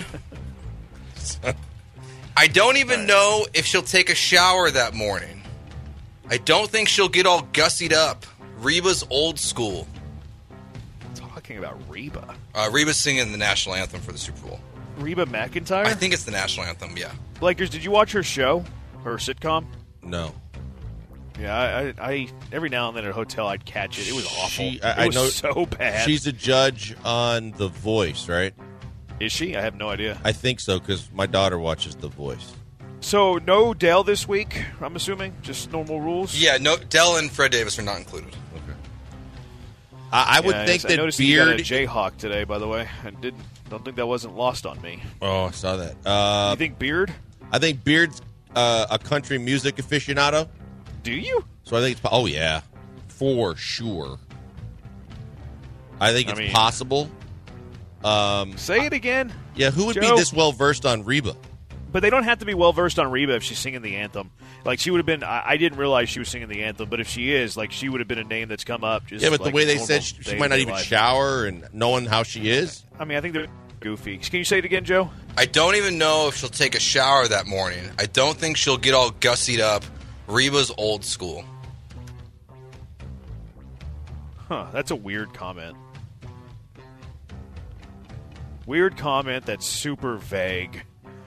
I don't even know if she'll take a shower that morning. I don't think she'll get all gussied up. Reba's old school. Talking about Reba. Reba's singing the national anthem for the Super Bowl. Reba McEntire? I think it's the national anthem, yeah. Blakers, did you watch her show? Her sitcom? No. Yeah, I every now and then at a hotel I'd catch it. It was awful. I It was know so bad. She's a judge on The Voice, right? Is she? I have no idea. I think so, because my daughter watches The Voice. So, no Dale this week, I'm assuming? Just normal rules? Yeah, no, Dell and Fred Davis are not included. I would Yeah, think I that noticed you got a Beard... Jayhawk today, by the way. I don't think that wasn't lost on me. Oh, I saw that. You think Beard? I think Beard's a country music aficionado. Do you? So I think it's... Oh, yeah. For sure. I think it's mean- possible. Say it again. Yeah, who would be Joe? this well-versed on Reba? But they don't have to be well versed on Reba if she's singing the anthem. Like she would have been. I didn't realize she was singing the anthem, but if she is, like she would have been a name that's come up. Just Yeah, but like the way they normal said she might not day-to-day even life. shower and knowing how she is. I mean, I think they're goofy. Can you say it again, Joe? I don't even know if she'll take a shower that morning. I don't think she'll get all gussied up. Reba's old school. Huh? That's a weird comment. Weird comment that's super vague.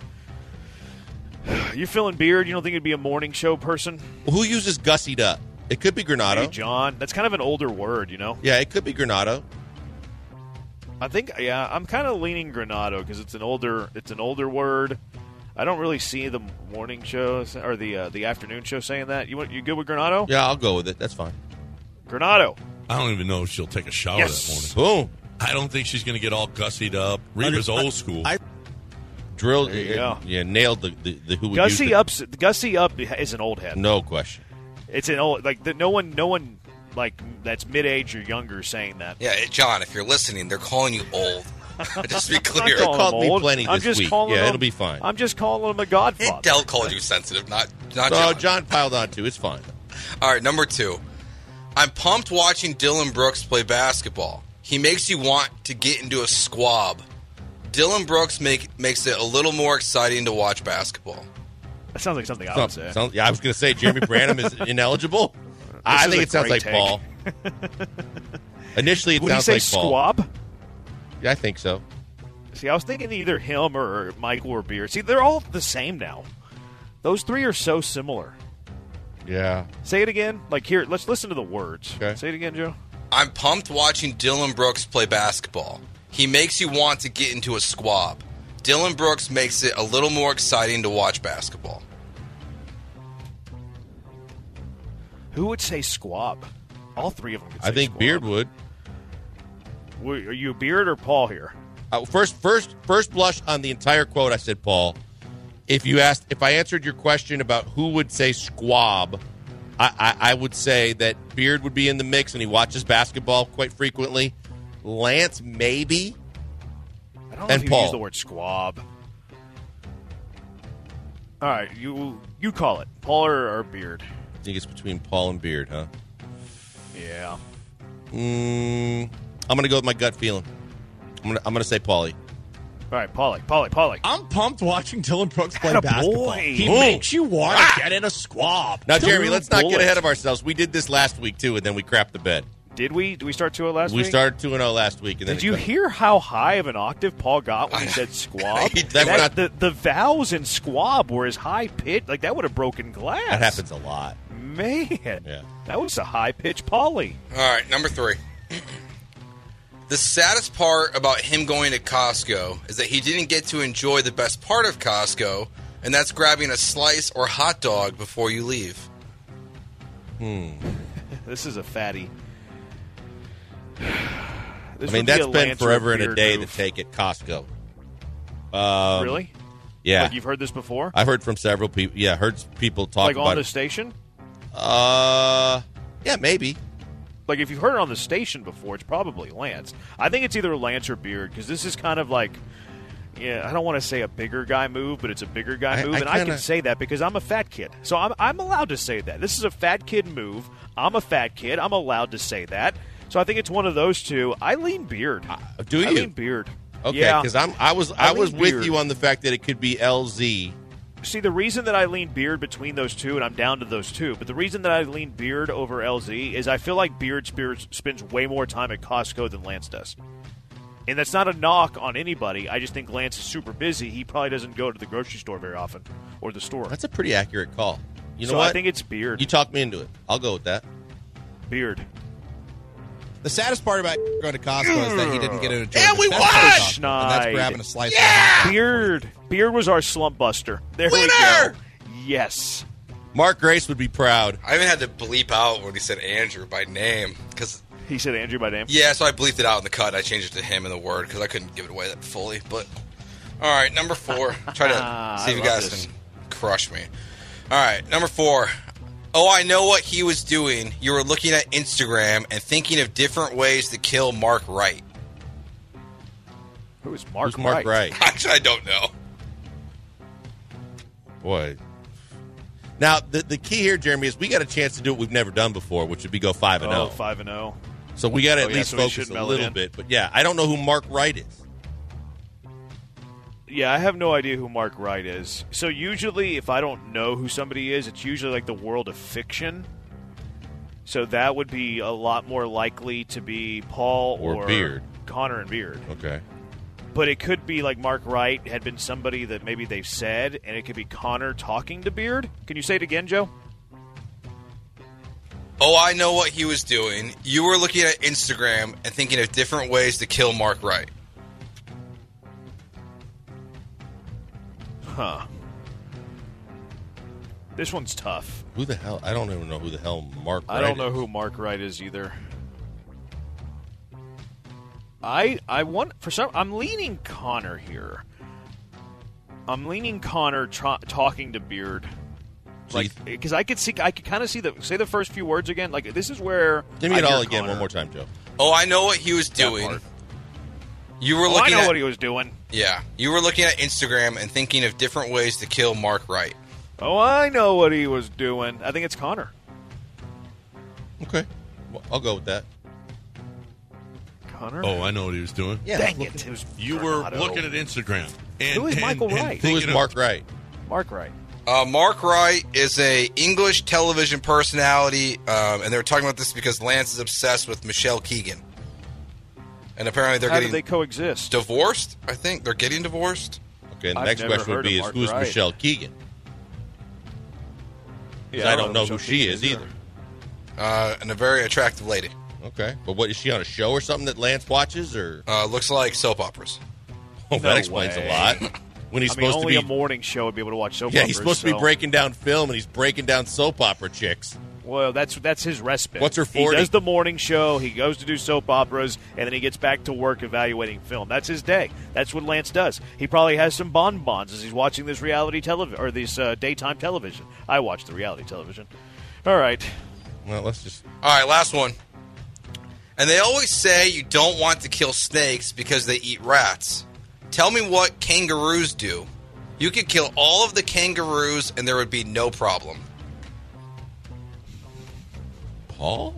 You feeling Beard? You don't think it'd be a morning show person? Well, who uses gussied up? It could be Granado. Hey, John. That's kind of an older word, you know? Yeah, it could be Granado. I think, yeah, I'm kind of leaning Granado because it's an older word. I don't really see the morning show or the afternoon show saying that. You good with Granado? Yeah, I'll go with it. That's fine. Granado. I don't even know if she'll take a shower Yes. that morning. Boom. I don't think she's going to get all gussied up. Reba's old school. Drilled. There you go. Yeah, nailed the who would use Gussie it. Up is an old head. No question. It's an old no one like that's mid age or younger saying that. Yeah, John, if you're listening, they're calling you old. Just to be I'm clear. not calling Called him me old. plenty I'm this just week. calling Yeah, him, it'll be fine. I'm just calling him a godfather. Dell called you sensitive, not No, John. John piled on too. It's fine. All right, number two. I'm pumped watching Dylan Brooks play basketball. He makes you want to get into a squab. Dylan Brooks makes it a little more exciting to watch basketball. That sounds like something I would say. Yeah, I was going to say Jeremy Branham is ineligible. I is think a it sounds great like take. Paul. Initially, it Would he sounds say like Paul. squab? Yeah, I think so. See, I was thinking either him or Michael or Beard. See, they're all the same now. Those three are so similar. Yeah. Say it again. Like here, let's listen to the words. Okay. Say it again, Joe. I'm pumped watching Dylan Brooks play basketball. He makes you want to get into a squab. Dylan Brooks makes it a little more exciting to watch basketball. Who would say squab? All three of them could say I think squab. Beard would. Are you Beard or Paul here? First blush on the entire quote, I said Paul. If I answered your question about who would say squab, I would say that Beard would be in the mix and he watches basketball quite frequently. Lance, maybe. don't know And if you Paul. use the word squab. All right, you call it Paul or Beard. I think it's between Paul and Beard, huh? Yeah. I'm going to go with my gut feeling. I'm gonna say Paulie. All right, Paulie. I'm pumped watching Dylan Brooks play Atta basketball. boy. He Ooh. makes you want to get in a squab. Now, Jeremy, Dylan let's not Bullet. get ahead of ourselves. We did this last week, too, and then we crapped the bed. Did we start 2-0 last We week? started 2-0 last week. And then Did you hear how high of an octave Paul got when he said squab? That- the vowels in squab were as high pitched, like that would have broken glass. That happens a lot. Man. Yeah. That was a high pitched Paulie. All right, number 3. The saddest part about him going to Costco is that he didn't get to enjoy the best part of Costco, and that's grabbing a slice or hot dog before you leave. This is a fatty. This I would mean, be that's a been Lance or forever and a Beard day move. to take at Costco. Really? Yeah. Like you've heard this before? I've heard from several people. Yeah, heard people talk Like about on the it. station? Yeah, maybe. Like if you've heard it on the station before, it's probably Lance. I think it's either Lance or Beard because this is kind of like, yeah, I don't want to say a bigger guy move, but it's a bigger guy move, and I can say that because I'm a fat kid, so I'm allowed to say that. This is a fat kid move. I'm a fat kid. I'm allowed to say that. So I think it's one of those two. I lean Beard. Do you? I lean Beard. Okay, Yeah. because I was lean with Beard. you on the fact that it could be LZ. See, the reason that I lean Beard between those two, and I'm down to those two, but the reason that I lean Beard over LZ is I feel like Beard spends way more time at Costco than Lance does. And that's not a knock on anybody. I just think Lance is super busy. He probably doesn't go to the grocery store very often or the store. That's a pretty accurate call. You know so what? I think it's Beard. You talked me into it. I'll go with that. Beard. The saddest part about going to Costco is that he didn't get to enjoy Yeah, the we best won! part of Costco, and that's Schneid. grabbing a slice of a hot dog. Beard was our slump buster. There we Winner! go. Yes. Mark Grace would be proud. I even had to bleep out when he said Andrew by name because He said Andrew by name. yeah, so I bleeped it out in the cut. I changed it to him in the word because I couldn't give it away that fully. But all right, number 4. Try to see if you love guys this. can crush me. All right, number 4. Oh, I know what he was doing. You were looking at Instagram and thinking of different ways to kill Mark Wright. Who is Mark Who's Mark Wright? Actually, I don't know. Boy. Now, the key here, Jeremy, is we got a chance to do what we've never done before, which would be go 5-0. 5-0. So we got to at yeah, least so we focus should a mellow little in. bit. But yeah, I don't know who Mark Wright is. Yeah, I have no idea who Mark Wright is. So usually, if I don't know who somebody is, it's usually like the world of fiction. So that would be a lot more likely to be Paul Or Beard. Connor and Beard. Okay. But it could be like Mark Wright had been somebody that maybe they've said, and it could be Connor talking to Beard. Can you say it again, Joe? Oh, I know what he was doing. You were looking at Instagram and thinking of different ways to kill Mark Wright. Huh. This one's tough. Who the hell? I don't even know who the hell Mark Wright I don't know is. who Mark Wright is either. I want for some. I'm leaning Connor here. I'm leaning Connor talking to Beard, like because I could kind of see say the first few words again. Like this is where Give me it I hear all again Connor. one more time, Joe. Oh, I know what he was That doing. part. You were Oh, I looking know at what he was doing. Yeah, you were looking at Instagram and thinking of different ways to kill Mark Wright. Oh, I know what he was doing. I think it's Connor. Okay. Well, I'll go with that. Connor. Oh, I know what he was doing. Yeah, Dang it! It was You were Bernardo. looking at Instagram. And, Who is Michael Wright? Who is Mark Wright? Mark Wright. Mark Wright is a English television personality, and they were talking about this because Lance is obsessed with Michelle Keegan. And apparently they're How do getting they coexist? divorced, I think. They're getting divorced. Okay, and the I've next never question would heard be of is Mark who's Wright. Michelle Keegan? 'Cause I don't know who she is either. And a very attractive lady. Okay. But what, is she on a show or something that Lance watches? Or Looks like soap operas. oh, No that explains way. a lot. When he's I mean, supposed only to a be morning show would be able to watch soap Yeah, operas. he's supposed to be so- breaking down film and he's breaking down soap opera chicks. Well, that's his respite. What's her He 40? does the morning show. He goes to do soap operas, and then he gets back to work evaluating film. That's his day. That's what Lance does. He probably has some bonbons as he's watching this reality television or this daytime television. I watch the reality television. All right. Well, let's just All right, last one. And they always say you don't want to kill snakes because they eat rats. Tell me what kangaroos do. You could kill all of the kangaroos and there would be no problem. Paul?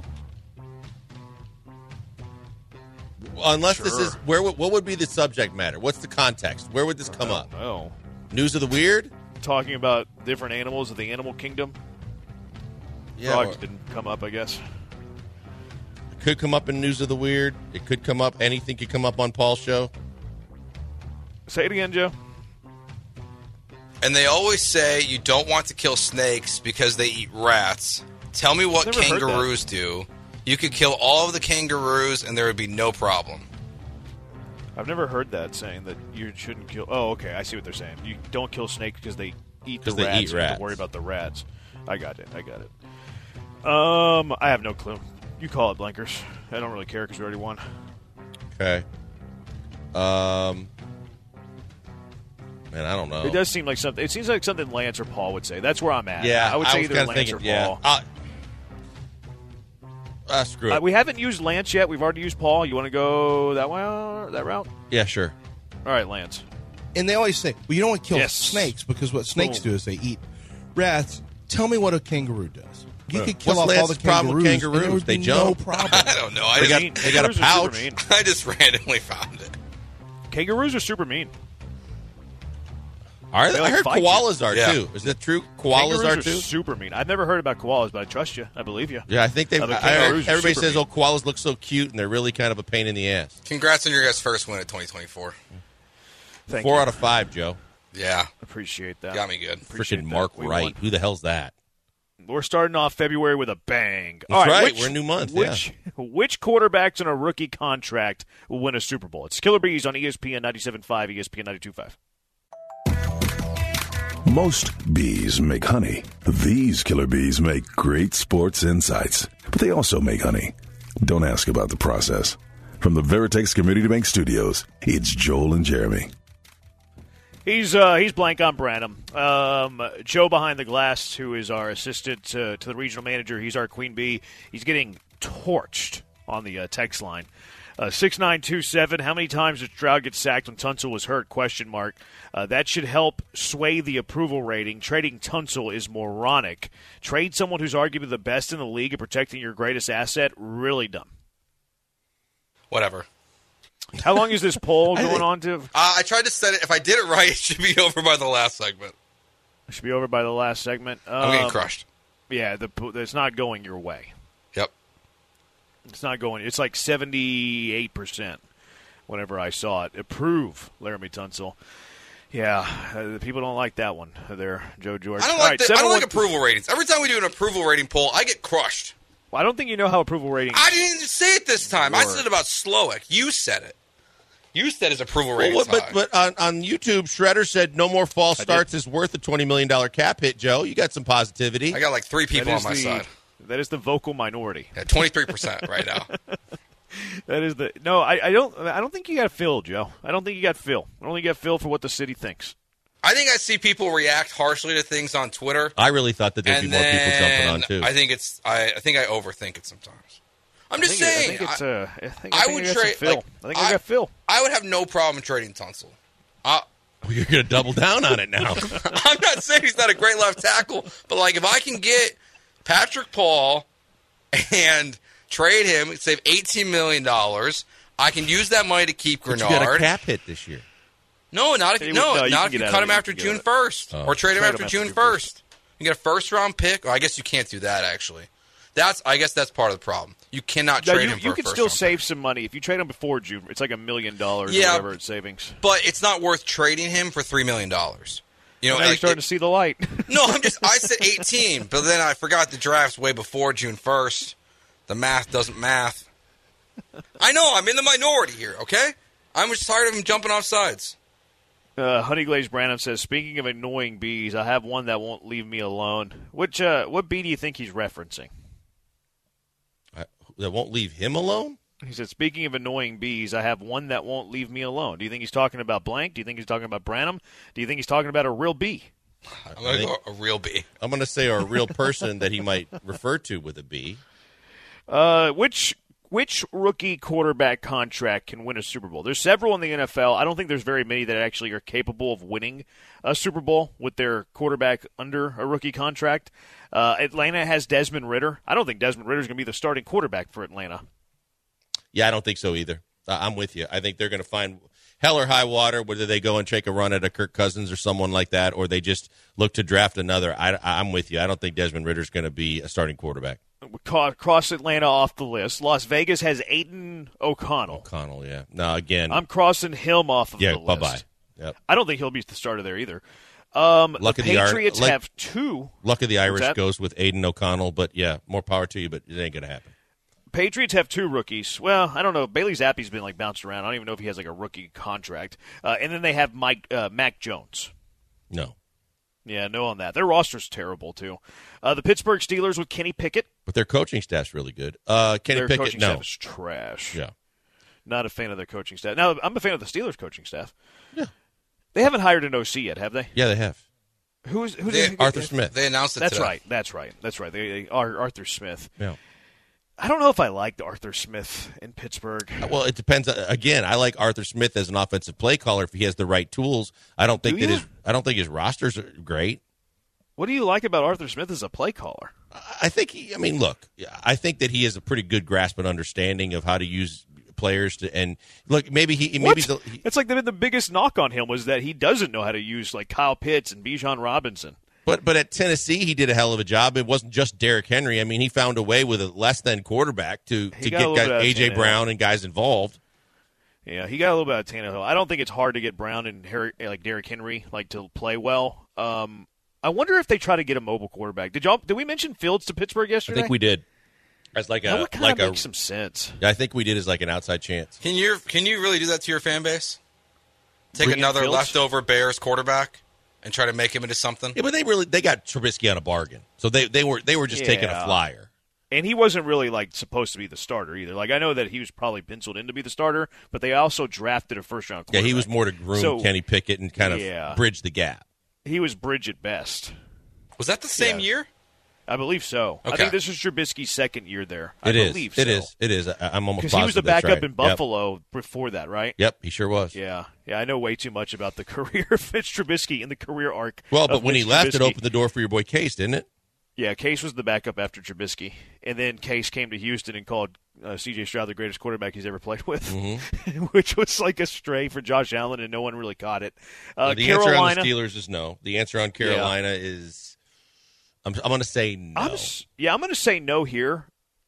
Unless this is what would be the subject matter? What's the context? Where would this come up? Oh, News of the weird? talking about different animals of the animal kingdom. Yeah, Frogs didn't come up, I guess. it could come up in News of the weird. It could come up. Anything could come up on Paul's show. Say it again, Joe. And they always say you don't want to kill snakes because they eat rats. Tell me what Never heard that. kangaroos do. You could kill all of the kangaroos and there would be no problem. I've never heard that saying that you shouldn't kill. Oh, okay. I see what they're saying. You don't kill snakes because they eat the 'Cause they rats. eat You have rats. to worry about the rats. I got it. I have no clue. You call it, Blankers. I don't really care because we already won. Okay. Man, I don't know. It does seem like something. It seems like something Lance or Paul would say. That's where I'm at. Yeah, I would say was either kinda Lance thinking, or Paul. Screw it. We haven't used Lance yet. We've already used Paul. You want to go that way, that route? Yeah, sure. All right, Lance. And they always say, well, you don't want to kill Yes. snakes because what snakes Boom. do is they eat rats. Tell me what a kangaroo does. You could kill What's off all the Lance's problem with kangaroos. and there kangaroos? would They be jump. No problem. I don't know. They got Kangaroos a are super pouch. mean. I just randomly found it. Kangaroos are super mean. Are they? They I like heard fight you. koalas are Yeah. too. Is that true? Koalas Kangaroos are are too. super mean. I've never heard about koalas, but I trust you. I believe you. Yeah, I think they. The kangaroos are Everybody super says, mean. "Oh, koalas look so cute," and they're really kind of a pain in the ass. Congrats on your guys' first win at 2024. Thank 4 you. out of 5, Joe. Yeah, Appreciate that. got me good. Appreciate Freaking that. Mark We Wright. won. Who the hell's that? We're starting off February with a bang. That's All right. Which, We're a new month, Which quarterbacks on a rookie contract will win a Super Bowl? It's Killer Bees on ESPN 97.5, ESPN 92.5. Most bees make honey. These killer bees make great sports insights, but they also make honey. Don't ask about the process. From the Veritex Community Bank Studios, it's Joel and Jeremy. He's blank on Branham. Joe behind the glass, who is our assistant to the regional manager. He's our queen bee. He's getting torched on the text line. 6927. How many times did Stroud get sacked when Tunsil was hurt? ? That should help sway the approval rating. Trading Tunsil is moronic. Trade someone who's arguably the best in the league at protecting your greatest asset. Really dumb. Whatever. How long is this poll going on to? I tried to set it. If I did it right, it should be over by the last segment. It should be over by the last segment. I'm getting crushed. Yeah, it's not going your way. Yep. It's not going. It's like 78%. Whenever I saw it, approve Laramie Tunsil. Yeah, people don't like that one. There, Joe George. I don't All like. right, I don't like approval ratings. Every time we do an approval rating poll, I get crushed. Well, I don't think you know how approval ratings. I didn't say it this time. I said it about Slowick. You said it. You said his approval rating. But on YouTube, Shredder said no more false starts is worth a $20 million cap hit. Joe, you got some positivity. I got like 3 people on my side. That is the vocal minority. Yeah, 23% right now. That is the no. I don't think you got Phil, Joe. I don't think you got Phil. I don't think you got Phil for what the city thinks. I think I see people react harshly to things on Twitter. I really thought that there'd be more people jumping on too. I think I overthink it sometimes. I'm just saying. I would trade. Phil. I think I got Phil. I would have no problem trading Tunsil. You're going to double down on it now. I'm not saying he's not a great left tackle, but like if I can get Patrick Paul and trade him, save $18 million, I can use that money to keep Grenard. But you got a cap hit this year. No, not if you cut him after June 1st or trade him after June 1st. You get a first-round pick. I guess you can't do that, actually. I guess that's part of the problem. You cannot trade him for you a can first still round save pick. some money. If you trade him before June, it's like $1 million or whatever in savings. But it's not worth trading him for $3 million. You know, now you're starting to see the light. No, I said 18, but then I forgot the draft's way before June 1st. The math doesn't math. I know, I'm in the minority here, okay? I'm just tired of him jumping off sides. Honey Glazed Branham says, speaking of annoying bees, I have one that won't leave me alone. What bee do you think he's referencing? That won't leave him alone? He said, speaking of annoying bees, I have one that won't leave me alone. Do you think he's talking about blank? Do you think he's talking about Branham? Do you think he's talking about a real bee? I'm going to go a real bee. I'm going to say a real person that he might refer to with a bee. Which which rookie quarterback contract can win a Super Bowl? There's several in the NFL. I don't think there's very many that actually are capable of winning a Super Bowl with their quarterback under a rookie contract. Atlanta has Desmond Ridder. I don't think Desmond Ridder is going to be the starting quarterback for Atlanta. Yeah, I don't think so either. I'm with you. I think they're going to find hell or high water, whether they go and take a run at a Kirk Cousins or someone like that, or they just look to draft another. I'm with you. I don't think Desmond Ridder is going to be a starting quarterback. Cross Atlanta off the list. Las Vegas has Aiden O'Connell. Yeah. No, again. I'm crossing him off of the list. Bye-bye. Yep. I don't think he'll be the starter there either. The Patriots have two. Luck of the Irish goes with Aiden O'Connell, but yeah, more power to you, but it ain't going to happen. Patriots have two rookies. Well, I don't know. Bailey Zappi's been bounced around. I don't even know if he has a rookie contract. And then they have Mac Jones. No. Yeah, no on that. Their roster's terrible too. The Pittsburgh Steelers with Kenny Pickett, but their coaching staff's really good. Kenny their Pickett, coaching staff is trash. Yeah, not a fan of their coaching staff. Now I'm a fan of the Steelers coaching staff. Yeah, they haven't hired an OC yet, have they? Yeah, they have. Who's Arthur Smith? They announced it. That's today. right. That's right. They are Arthur Smith. Yeah. I don't know if I liked Arthur Smith in Pittsburgh. Well, it depends. Again, I like Arthur Smith as an offensive play caller if he has the right tools. I don't think his rosters are great. What do you like about Arthur Smith as a play caller? I think I think that he has a pretty good grasp and understanding of how to use players and look. It's like the biggest knock on him was that he doesn't know how to use Kyle Pitts and Bijan Robinson. But at Tennessee, he did a hell of a job. It wasn't just Derrick Henry. I mean, he found a way with a less than quarterback to get guys, A.J. Brown and guys involved. Yeah, he got a little bit of Tannehill. I don't think it's hard to get Brown and Derrick Henry to play well. I wonder if they try to get a mobile quarterback. Did we mention Fields to Pittsburgh yesterday? I think we did. As that would kind of make some sense. I think we did as an outside chance. Can you really do that to your fan base? Take another leftover Bears quarterback and try to make him into something? Yeah, but they got Trubisky on a bargain, so they were just taking a flyer. And he wasn't really supposed to be the starter either. I know that he was probably penciled in to be the starter, but they also drafted a first-round quarterback. Yeah, he was more to groom Kenny Pickett and kind of bridge the gap. He was bridge at best. Was that the same year? I believe so. Okay. I think this is Trubisky's second year there. It is. So. It is. I'm almost positive because he was the backup right. in Buffalo before that, right? Yep, he sure was. Yeah. I know way too much about the career of Mitch Trubisky and the career arc. Well, but when he left, it opened the door for your boy Case, didn't it? Yeah, Case was the backup after Trubisky, and then Case came to Houston and called C.J. Stroud the greatest quarterback he's ever played with, which was a stray for Josh Allen, and no one really caught it. The answer on the Steelers is no. The answer on Carolina is I'm going to say no. I'm going to say no here,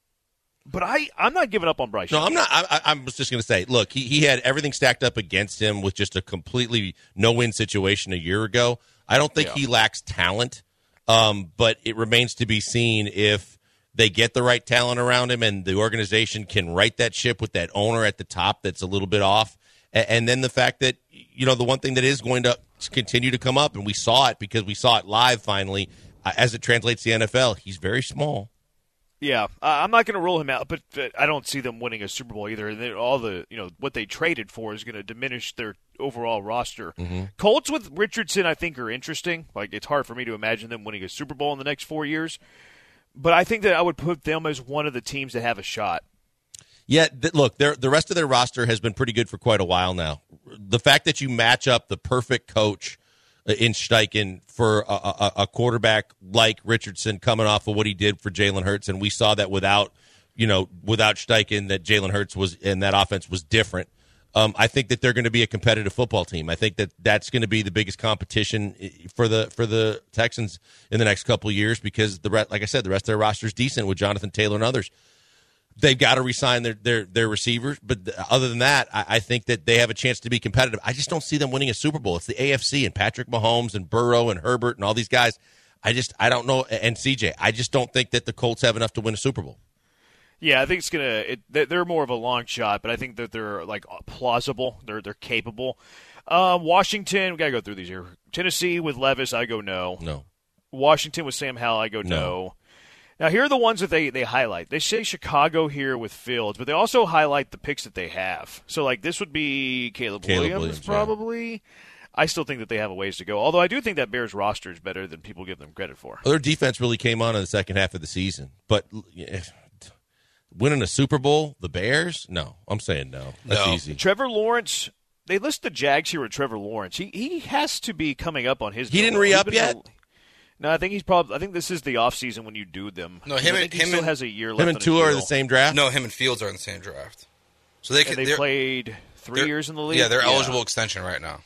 but I'm not giving up on Bryce. No, I'm not. I was just going to say, look, he had everything stacked up against him with just a completely no-win situation a year ago. I don't think he lacks talent. But it remains to be seen if they get the right talent around him and the organization can right that ship with that owner at the top that's a little bit off. And then the fact that, the one thing that is going to continue to come up, and we saw it because we saw it live finally, as it translates to the NFL, he's very small. Yeah, I'm not going to rule him out, but I don't see them winning a Super Bowl either. And all the what they traded for is going to diminish their overall roster. Mm-hmm. Colts with Richardson, I think, are interesting. It's hard for me to imagine them winning a Super Bowl in the next 4 years, but I think that I would put them as one of the teams that have a shot. Yeah, look, the rest of their roster has been pretty good for quite a while now. The fact that you match up the perfect coach in Steichen for a quarterback like Richardson coming off of what he did for Jalen Hurts, and we saw that without Steichen, that Jalen Hurts was and that offense was different. I think that they're going to be a competitive football team. I think that that's going to be the biggest competition for the Texans in the next couple of years because like I said, the rest of their roster is decent with Jonathan Taylor and others. They've got to re-sign their receivers, but other than that, I think that they have a chance to be competitive. I just don't see them winning a Super Bowl. It's the AFC and Patrick Mahomes and Burrow and Herbert and all these guys. I don't know, and CJ. I just don't think that the Colts have enough to win a Super Bowl. Yeah, I think they're more of a long shot, but I think that they're plausible. They're capable. Washington, we got to go through these here. Tennessee with Levis, I go no. No. Washington with Sam Howell, I go no. Now, here are the ones that they highlight. They say Chicago here with Fields, but they also highlight the picks that they have. So, this would be Caleb Williams probably. Yeah. I still think that they have a ways to go, although I do think that Bears roster is better than people give them credit for. Well, their defense really came on in the second half of the season, but Winning a Super Bowl, the Bears? No, I'm saying no. That's easy. Trevor Lawrence, they list the Jags here with Trevor Lawrence. He has to be coming up on his. He didn't re-up yet? No, I think he's probably. I think this is the offseason when you do them. No, he still has a year left. Him and Tua are in the same draft? No, him and Fields are in the same draft. So they played 3 years in the league? Yeah, they're eligible extension right now.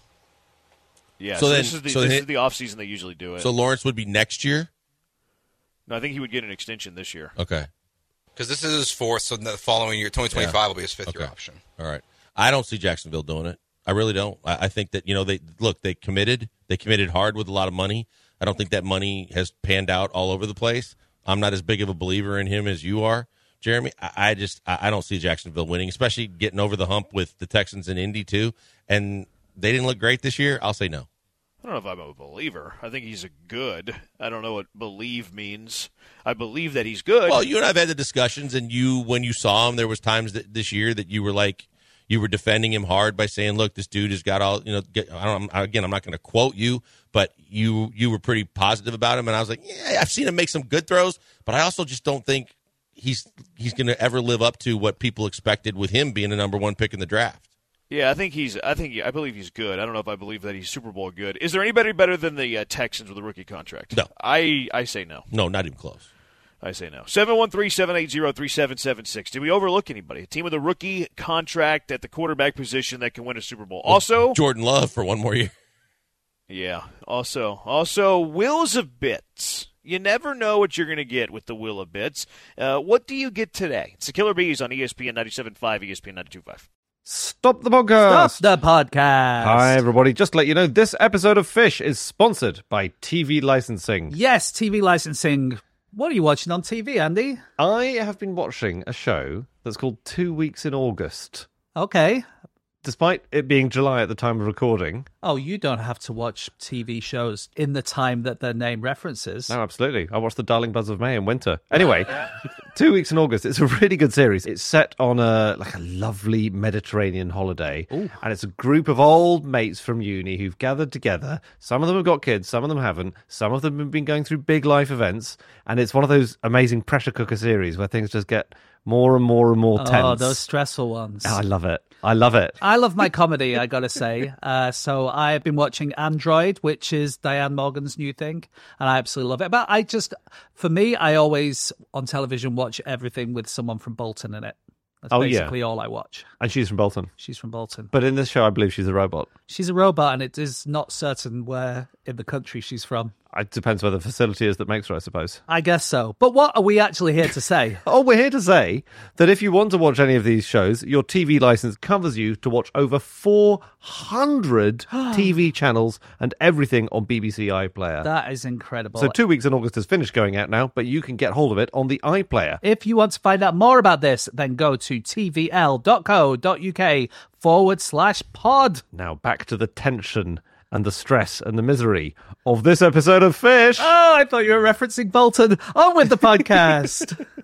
Yeah, so this is the offseason they usually do it. So Lawrence would be next year? No, I think he would get an extension this year. Okay. Because this is his fourth, so the following year, 2025, will be his fifth-year option. All right. I don't see Jacksonville doing it. I really don't. I think that, they committed. They committed hard with a lot of money. I don't think that money has panned out all over the place. I'm not as big of a believer in him as you are, Jeremy. I don't see Jacksonville winning, especially getting over the hump with the Texans and Indy, too. And they didn't look great this year. I'll say no. I don't know if I'm a believer. I think he's a good. I don't know what believe means. I believe that he's good. Well, you and I have had the discussions, and when you saw him, there was times this year that you were like, you were defending him hard by saying, look, this dude has got all, I'm not going to quote you, but you were pretty positive about him. And I was like, yeah, I've seen him make some good throws, but I also just don't think he's going to ever live up to what people expected with him being the number one pick in the draft. Yeah, I believe he's good. I don't know if I believe that he's Super Bowl good. Is there anybody better than the Texans with a rookie contract? No. I say no. No, not even close. I say no. 713-780-3776. Did we overlook anybody? A team with a rookie contract at the quarterback position that can win a Super Bowl. Also, Jordan Love for one more year. Yeah. Also, Wills of Bits. You never know what you're going to get with the Will of Bits. What do you get today? It's the Killer Bees on ESPN 97.5, ESPN 92.5. Stop the podcast. Stop the podcast. Hi, everybody. Just to let you know, this episode of Fish is sponsored by TV licensing. Yes, TV licensing. What are you watching on TV, Andy? I have been watching a show that's called 2 Weeks in August. Okay. Despite it being July at the time of recording. Oh, you don't have to watch TV shows in the time that their name references. No, absolutely. I watched The Darling Buzz of May in winter. Anyway, 2 Weeks in August. It's a really good series. It's set on a lovely Mediterranean holiday. Ooh. And it's a group of old mates from uni who've gathered together. Some of them have got kids, some of them haven't. Some of them have been going through big life events. And it's one of those amazing pressure cooker series where things just get more and more and more tense. Oh, those stressful ones. Oh, I love it. I love it. I love my comedy, I gotta say. So I've been watching Android, which is Diane Morgan's new thing, and I absolutely love it. But for me, I always, on television, watch everything with someone from Bolton in it. That's basically all I watch. And she's from Bolton. She's from Bolton. But in this show, I believe she's a robot. She's a robot, and it is not certain where in the country she's from. It depends where the facility is that makes her, I suppose. I guess so. But what are we actually here to say? We're here to say that if you want to watch any of these shows, your TV license covers you to watch over 400 TV channels and everything on BBC iPlayer. That is incredible. So 2 Weeks in August has finished going out now, but you can get hold of it on the iPlayer. If you want to find out more about this, then go to tvl.co.uk/pod. Now back to the tension and the stress and the misery of this episode of Fish. Oh, I thought you were referencing Bolton. On with the podcast.